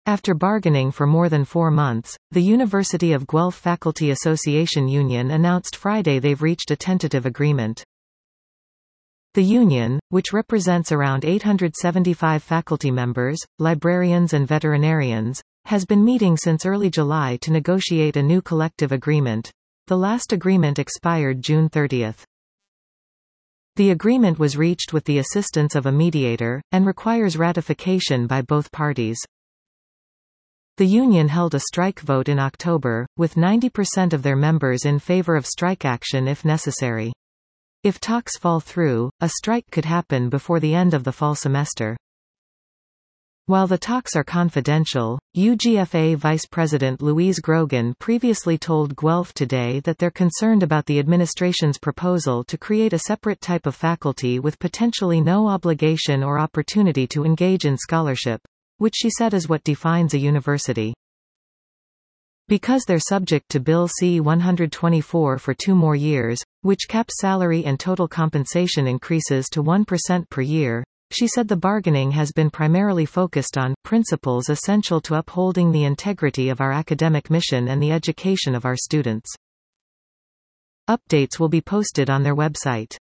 After bargaining for more than 4 months, the University of Guelph Faculty Association Union announced Friday they've reached a tentative agreement. The union, which represents around 875 faculty members, librarians and veterinarians, has been meeting since early July to negotiate a new collective agreement. The last agreement expired June 30. The agreement was reached with the assistance of a mediator, and requires ratification by both parties. The union held a strike vote in October, with 90% of their members in favor of strike action if necessary. If talks fall through, a strike could happen before the end of the fall semester. While the talks are confidential, UGFA Vice President Louise Grogan previously told Guelph Today that they're concerned about the administration's proposal to create a separate type of faculty with potentially no obligation or opportunity to engage in scholarship, which she said is what defines a university. Because they're subject to Bill C-124 for 2 more years, which caps salary and total compensation increases to 1% per year, she said the bargaining has been primarily focused on principles essential to upholding the integrity of our academic mission and the education of our students. Updates will be posted on their website.